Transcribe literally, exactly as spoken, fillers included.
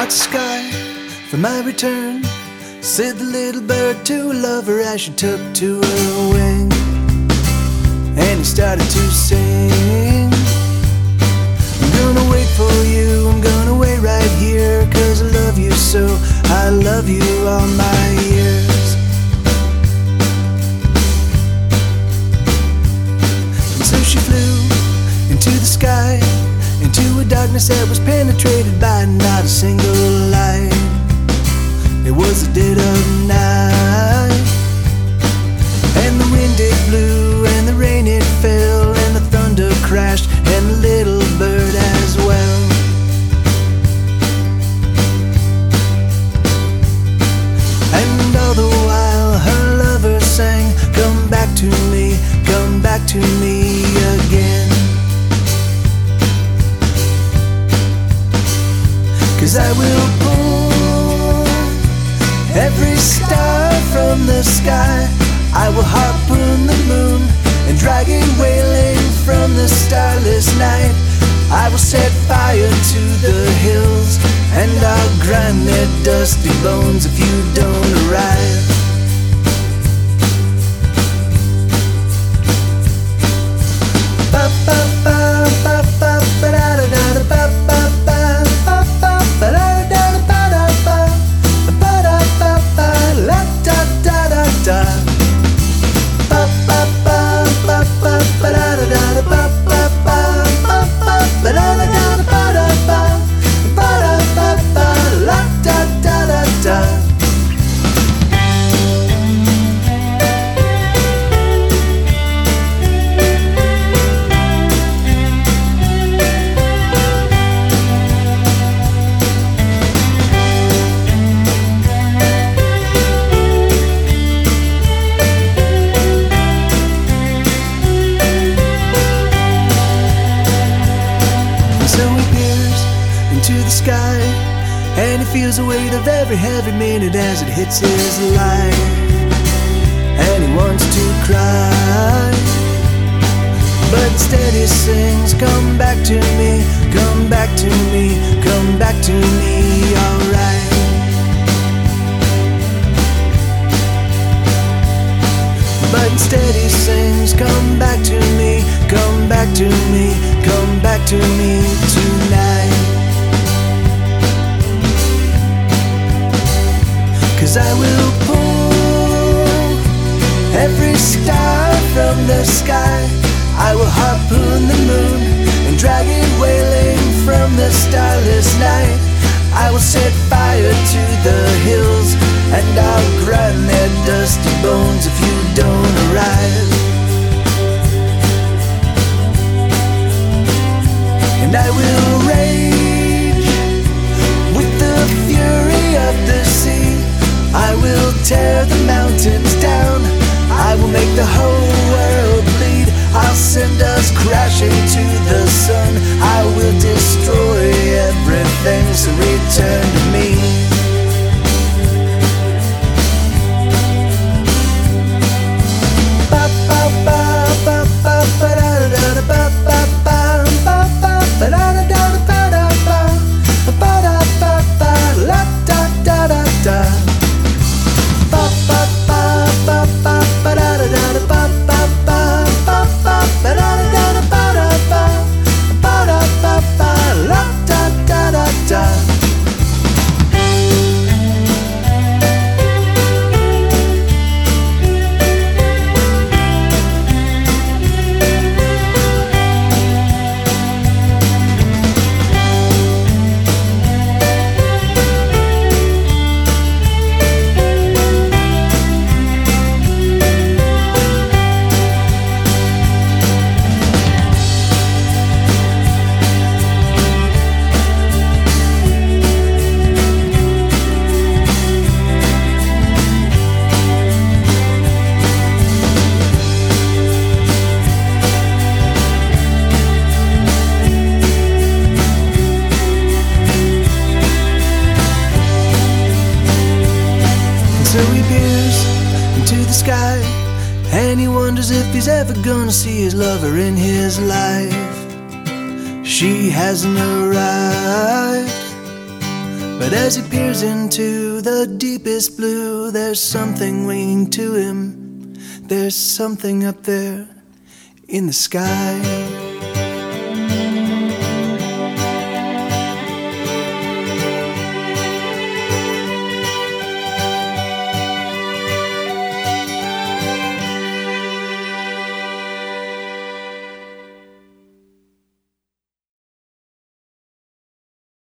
watch the sky for my return, said the little bird to a lover as she took to her wing. And he started to sing, I'm gonna wait for you, I'm gonna wait right here, 'cause I love you so, I love you all my years. And so she flew into the sky, into a darkness that was penetrated by not a single light. It was the dead of night, and the wind it blew, and the rain it fell, and the thunder crashed, and the little bird as well. And all the while her lover sang, come back to me, come back to me again. 'Cause I will pull every star from the sky, I will harpoon the moon and drag it wailing from the starless night. I will set fire to the hills, and I'll grind their dusty bones if you don't arrive. Ba ba ba ba ba ba da da da da ba ba ba ba ba ba da da da ba da ba ba da ba ba la da da da da ba ba ba ba ba ba da da da ba ba ba ba ba ba da da da ba da ba ba da ba ba la da da da da. And he feels the weight of every heavy minute as it hits his life. And he wants to cry, but instead he sings, come back to me, come back to me, come back to me, alright. But instead he sings, come back to me, come back to me, come back to me tonight. 'Cause I will pull every star from the sky, I will harpoon the moon and drag it wailing from the starless night. I will set fire to the hills, and I'll grind their dusty bones if you don't arrive. And I will rage with the fury of the sea, I will tear the mountains down, I will make the whole world bleed. I'll send us crashing to the sun, I will destroy everything, so return to me. Ba ba ba ba ba ba da da da ba ba ba ba ba ba da da da ba da ba ba da ba ba la da da da da. Ba ba ba ba ba ba da da da ba ba ba ba ba ba da da da ba da ba ba da ba ba la da da da da. sky, and he wonders if he's ever gonna see his lover in his life. She hasn't arrived, but But as he peers into the deepest blue, there's something winging to him. There's something up there in the sky.